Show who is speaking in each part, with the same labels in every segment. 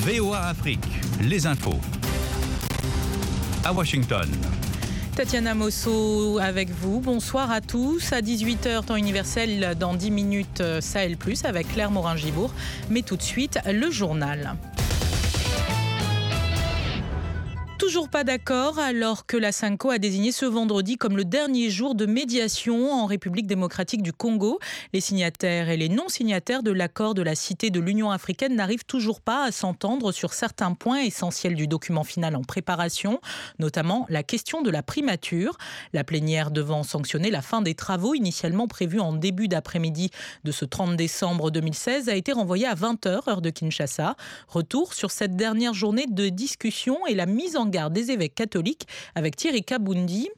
Speaker 1: VOA Afrique, les infos. À Washington.
Speaker 2: Tatiana Mosso avec vous. Bonsoir à tous. À 18h, temps universel, dans 10 minutes, Sahel Plus avec Claire Morin-Gibourg. Mais tout de suite, le journal. Toujours pas d'accord alors que la SENCO a désigné ce vendredi comme le dernier jour de médiation en République démocratique du Congo. Les signataires et les non-signataires de l'accord de la Cité de l'Union africaine n'arrivent toujours pas à s'entendre sur certains points essentiels du document final en préparation, notamment la question de la primature. La plénière devant sanctionner la fin des travaux initialement prévus en début d'après-midi de ce 30 décembre 2016 a été renvoyée à 20h, heure de Kinshasa. Retour sur cette dernière journée de discussion et la mise en garde des évêques catholiques avec Thierry Kambundi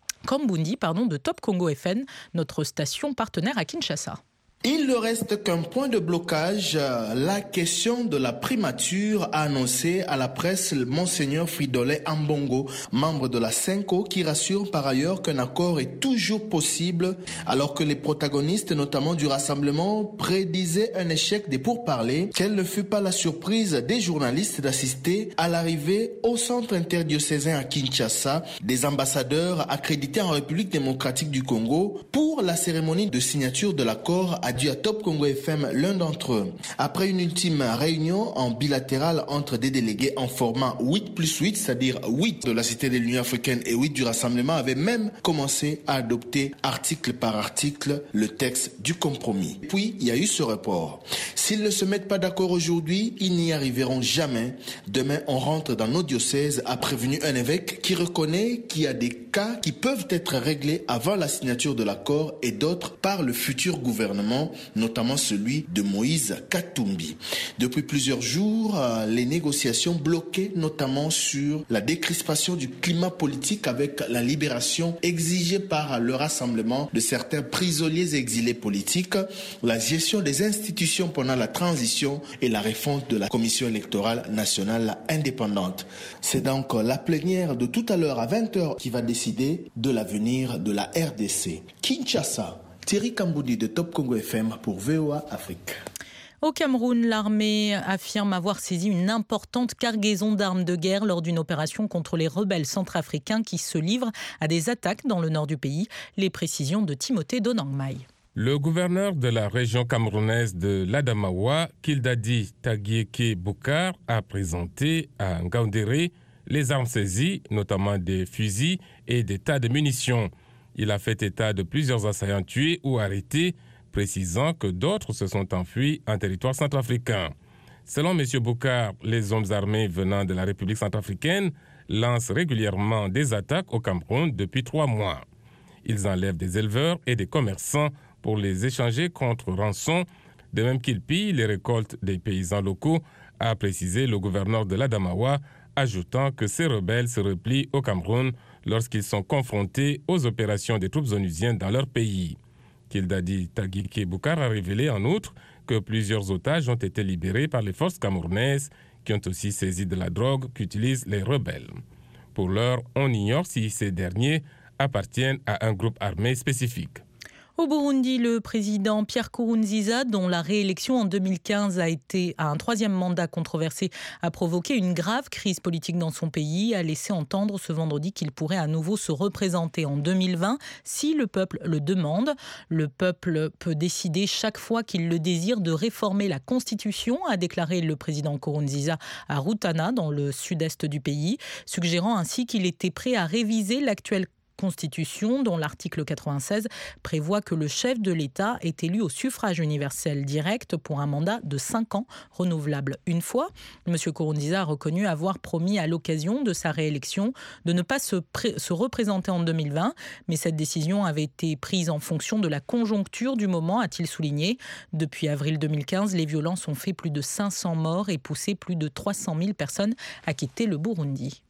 Speaker 2: de Top Congo FN, notre station partenaire à Kinshasa.
Speaker 3: Il ne reste qu'un point de blocage, la question de la primature, a annoncé à la presse Monseigneur Fridolin Ambongo, membre de la SENCO, qui rassure par ailleurs qu'un accord est toujours possible, alors que les protagonistes, notamment du rassemblement, prédisaient un échec des pourparlers. Quelle ne fut pas la surprise des journalistes d'assister à l'arrivée au centre interdiocésain à Kinshasa des ambassadeurs accrédités en République démocratique du Congo pour la cérémonie de signature de l'accord dû à Top Congo FM, l'un d'entre eux. Après une ultime réunion en bilatéral entre des délégués en format 8+8, c'est-à-dire 8 de la Cité de l'Union africaine et 8 du Rassemblement, avaient même commencé à adopter article par article le texte du compromis. Puis, il y a eu ce report. S'ils ne se mettent pas d'accord aujourd'hui, ils n'y arriveront jamais. Demain, on rentre dans nos diocèses, a prévenu un évêque qui reconnaît qu'il y a des cas qui peuvent être réglés avant la signature de l'accord et d'autres par le futur gouvernement, notamment celui de Moïse Katumbi. Depuis plusieurs jours, les négociations bloquées, notamment sur la décrispation du climat politique avec la libération exigée par le rassemblement de certains prisonniers exilés politiques, la gestion des institutions pendant la transition et la refonte de la Commission électorale nationale indépendante. C'est donc la plénière de tout à l'heure à 20h qui va décider de l'avenir de la RDC. Kinshasa, Thierry Kambundi de Top Congo FM pour VOA Afrique.
Speaker 2: Au Cameroun, l'armée affirme avoir saisi une importante cargaison d'armes de guerre lors d'une opération contre les rebelles centrafricains qui se livrent à des attaques dans le nord du pays. Les précisions de Timothée Donangmai.
Speaker 4: Le gouverneur de la région camerounaise de l'Adamawa, Kildadi Tagieke Boukar, a présenté à Ngaoundéré les armes saisies, notamment des fusils et des tas de munitions. Il a fait état de plusieurs assaillants tués ou arrêtés, précisant que d'autres se sont enfuis en territoire centrafricain. Selon M. Boukar, les hommes armés venant de la République centrafricaine lancent régulièrement des attaques au Cameroun depuis 3 mois. Ils enlèvent des éleveurs et des commerçants pour les échanger contre rançon, de même qu'ils pillent les récoltes des paysans locaux, a précisé le gouverneur de l'Adamawa, ajoutant que ces rebelles se replient au Cameroun lorsqu'ils sont confrontés aux opérations des troupes onusiennes dans leur pays. Kildadi Tagieke Boukar a révélé en outre que plusieurs otages ont été libérés par les forces camerounaises qui ont aussi saisi de la drogue qu'utilisent les rebelles. Pour l'heure, on ignore si ces derniers appartiennent à un groupe armé spécifique.
Speaker 2: Au Burundi, le président Pierre Nkurunziza, dont la réélection en 2015 a été à un 3e mandat controversé, a provoqué une grave crise politique dans son pays, a laissé entendre ce vendredi qu'il pourrait à nouveau se représenter en 2020 si le peuple le demande. Le peuple peut décider chaque fois qu'il le désire de réformer la Constitution, a déclaré le président Nkurunziza à Rutana, dans le sud-est du pays, suggérant ainsi qu'il était prêt à réviser l'actuelle Constitution, dont l'article 96 prévoit que le chef de l'État est élu au suffrage universel direct pour un mandat de 5 ans, renouvelable une fois. M. Nkurunziza a reconnu avoir promis à l'occasion de sa réélection de ne pas se représenter en 2020, mais cette décision avait été prise en fonction de la conjoncture du moment, a-t-il souligné. Depuis avril 2015, les violences ont fait plus de 500 morts et poussé plus de 300 000 personnes à quitter le Burundi.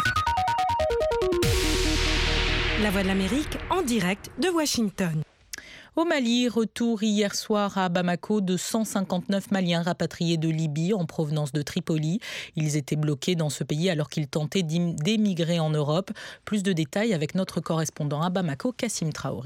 Speaker 5: La Voix de l'Amérique en direct de Washington.
Speaker 2: Au Mali, retour hier soir à Bamako de 159 Maliens rapatriés de Libye en provenance de Tripoli. Ils étaient bloqués dans ce pays alors qu'ils tentaient d'émigrer en Europe. Plus de détails avec notre correspondant à Bamako, Kassim Traoré.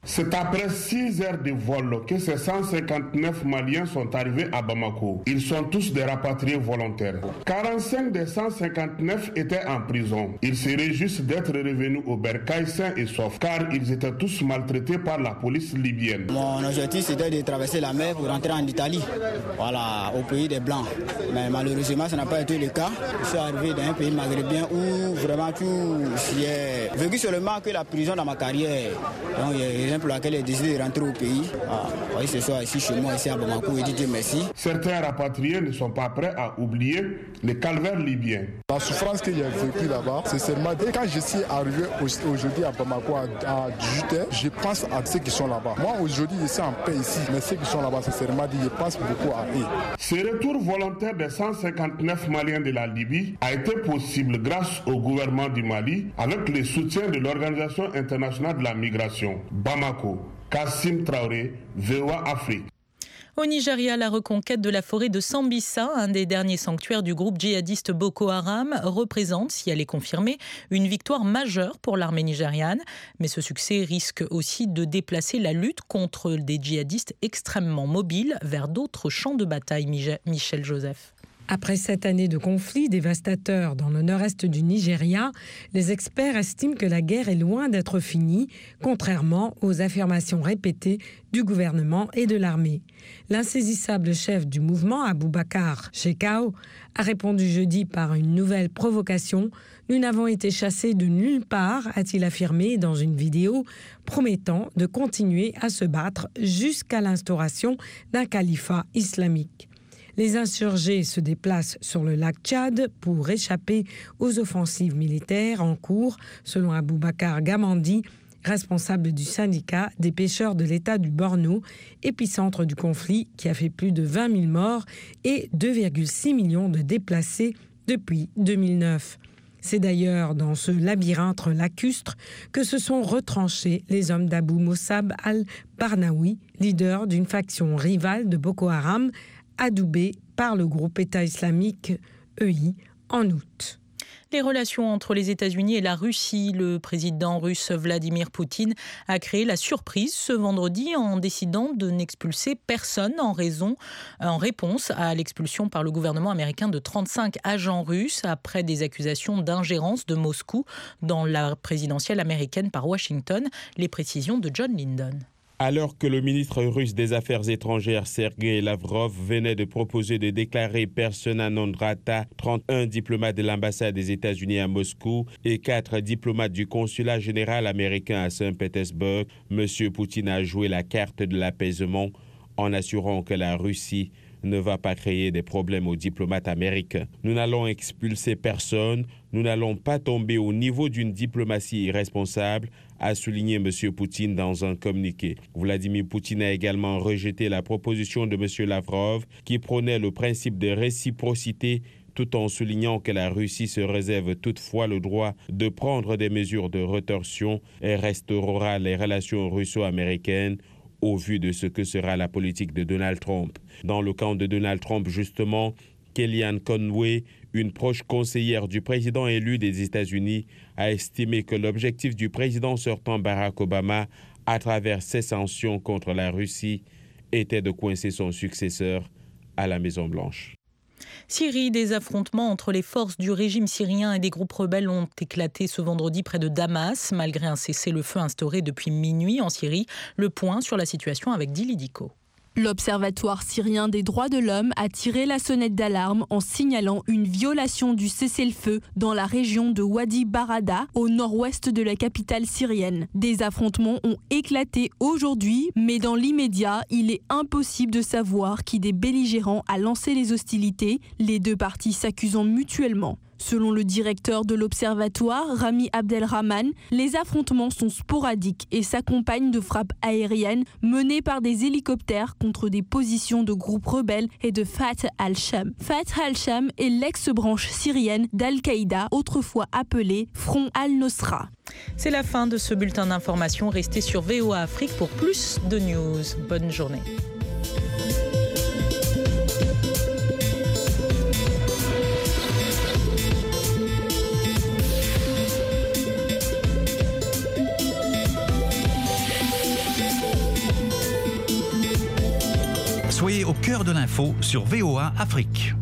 Speaker 6: C'est après 6 heures de vol que ces 159 Maliens sont arrivés à Bamako. Ils sont tous des rapatriés volontaires. 45 des 159 étaient en prison. Ils se réjouissent d'être revenus au Bercail sains et saufs, car ils étaient tous maltraités par la police libyenne.
Speaker 7: Mon objectif c'était de traverser la mer pour rentrer en Italie, voilà, au pays des Blancs. Mais malheureusement, ça n'a pas été le cas. Je suis arrivé dans un pays maghrébin où vraiment tout, j'ai vécu seulement que la prison dans ma carrière. Donc, il y a raison pour laquelle j'ai décidé de rentrer au pays. Oui, ce soir ici chez moi, ici à Bamako, et Dieu merci.
Speaker 6: Certains rapatriés ne sont pas prêts à oublier le calvaire libyen.
Speaker 8: La souffrance que j'ai vécue là-bas, c'est seulement quand je suis arrivé aujourd'hui à Bamako à 18h, je pense à ceux qui sont là-bas. Moi aujourd'hui je suis en paix ici, mais ceux qui sont là-bas, c'est seulement dit, je pense beaucoup à eux.
Speaker 6: Ce retour volontaire des 159 Maliens de la Libye a été possible grâce au gouvernement du Mali avec le soutien de l'Organisation internationale de la migration. Bamako, Kassim Traoré, VOA Afrique.
Speaker 2: Au Nigeria, la reconquête de la forêt de Sambisa, un des derniers sanctuaires du groupe djihadiste Boko Haram, représente, si elle est confirmée, une victoire majeure pour l'armée nigériane. Mais ce succès risque aussi de déplacer la lutte contre des djihadistes extrêmement mobiles vers d'autres champs de bataille. Michel Joseph.
Speaker 9: Après 7 années de conflits dévastateurs dans le nord-est du Nigeria, les experts estiment que la guerre est loin d'être finie, contrairement aux affirmations répétées du gouvernement et de l'armée. L'insaisissable chef du mouvement, Abubakar Shekau, a répondu jeudi par une nouvelle provocation. « Nous n'avons été chassés de nulle part », a-t-il affirmé dans une vidéo, promettant de continuer à se battre jusqu'à l'instauration d'un califat islamique. Les insurgés se déplacent sur le lac Tchad pour échapper aux offensives militaires en cours, selon Abubakar Gamandi, responsable du syndicat des pêcheurs de l'État du Borno, épicentre du conflit qui a fait plus de 20 000 morts et 2,6 millions de déplacés depuis 2009. C'est d'ailleurs dans ce labyrinthe lacustre que se sont retranchés les hommes d'Abou Mossab al-Barnaoui, leader d'une faction rivale de Boko Haram, adoubé par le groupe État islamique EI en août.
Speaker 2: Les relations entre les États-Unis et la Russie. Le président russe Vladimir Poutine a créé la surprise ce vendredi en décidant de n'expulser personne en réponse à l'expulsion par le gouvernement américain de 35 agents russes après des accusations d'ingérence de Moscou dans la présidentielle américaine par Washington. Les précisions de John Linden.
Speaker 10: Alors que le ministre russe des Affaires étrangères Sergei Lavrov venait de proposer de déclarer persona non grata 31 diplomates de l'ambassade des États-Unis à Moscou et 4 diplomates du consulat général américain à Saint-Pétersbourg, M. Poutine a joué la carte de l'apaisement en assurant que la Russie ne va pas créer des problèmes aux diplomates américains. Nous n'allons expulser personne, nous n'allons pas tomber au niveau d'une diplomatie irresponsable, a souligné M. Poutine dans un communiqué. Vladimir Poutine a également rejeté la proposition de M. Lavrov qui prônait le principe de réciprocité tout en soulignant que la Russie se réserve toutefois le droit de prendre des mesures de rétorsion et restaurera les relations russo-américaines au vu de ce que sera la politique de Donald Trump. Dans le camp de Donald Trump, justement, Kellyanne Conway, une proche conseillère du président élu des États-Unis, a estimé que l'objectif du président sortant Barack Obama, à travers ses sanctions contre la Russie, était de coincer son successeur à la Maison-Blanche.
Speaker 2: Syrie, des affrontements entre les forces du régime syrien et des groupes rebelles ont éclaté ce vendredi près de Damas, malgré un cessez-le-feu instauré depuis minuit en Syrie. Le point sur la situation avec Dili Diko.
Speaker 11: L'Observatoire syrien des droits de l'homme a tiré la sonnette d'alarme en signalant une violation du cessez-le-feu dans la région de Wadi Barada, au nord-ouest de la capitale syrienne. Des affrontements ont éclaté aujourd'hui, mais dans l'immédiat, il est impossible de savoir qui des belligérants a lancé les hostilités, les deux parties s'accusant mutuellement. Selon le directeur de l'Observatoire, Rami Abdelrahman, les affrontements sont sporadiques et s'accompagnent de frappes aériennes menées par des hélicoptères contre des positions de groupes rebelles et de Fath al-Sham. Fath al-Sham est l'ex-branche syrienne d'Al-Qaïda, autrefois appelée Front al-Nosra.
Speaker 2: C'est la fin de ce bulletin d'information. Restez sur VOA Afrique pour plus de news. Bonne journée.
Speaker 1: cœur de l'info sur VOA Afrique.